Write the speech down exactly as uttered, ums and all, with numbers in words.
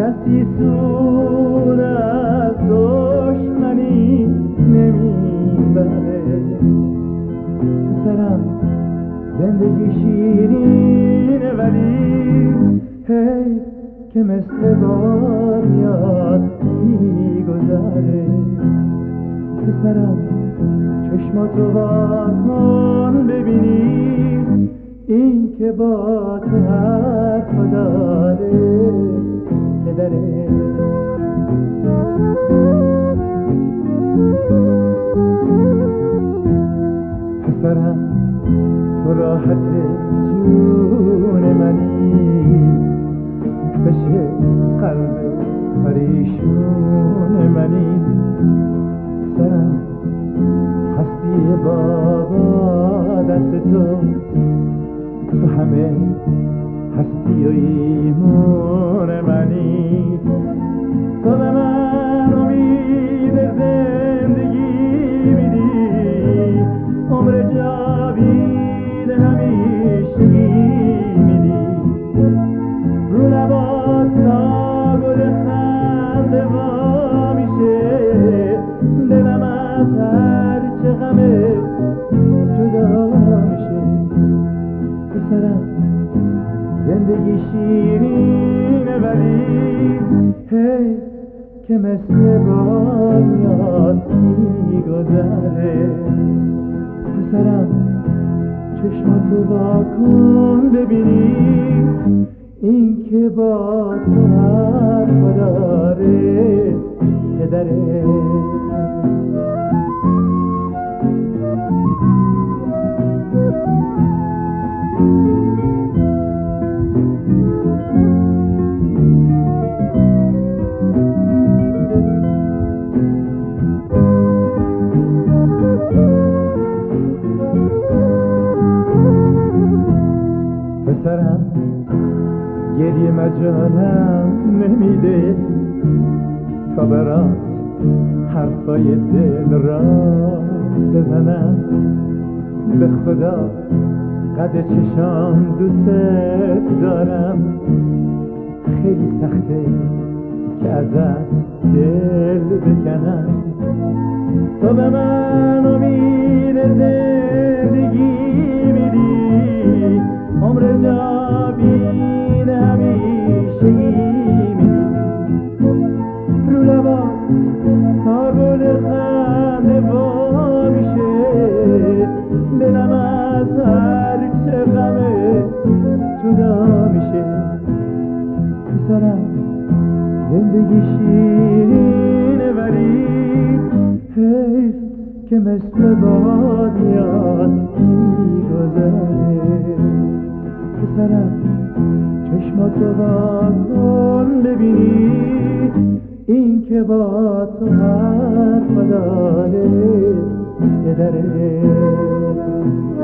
کسی سود از دشمنی نمیبره. پسرم زندگی شیرینه ولی هی که مثل بار میاد میگذره. پسرم چشماتو وا کن ببینی این که با تو حرف داره پدره. پسرم تو راحت جون منی، بشه قلب پریشون منی. پسرم هستی بابا دست تو، تو همه هستی و ایمون منی. تو به من امید زندگی میدی، عمر جاوید همیشگی میدی. رو لبات تا گل خنده وا میشه، دلم از هر چه غمه جدا میشه. پسرم زندگی شیرینه ولی هی که مثل بار میاد میگذره. پسرم چشماتو وا کن ببینی این که با تو حرف داره پدره. پسرم گریه مجالم نمیده تا برات حرفای دل را بزنم. به خدا قد چشام دوست دارم، خیلی سخته که ازت دل بکنم. تو به من امید زندگی میدی، عمر جاوید همیشگی میدی. رو لبات تا گل خنده وا میشه، دلم از هر چه غمه جدا میشه. پسرم زندگی شیرینه ولی حیف که مثل باد میاد میگذره. پسرم چشماتو وا کن ببینی این که با تو حرف داره پدره.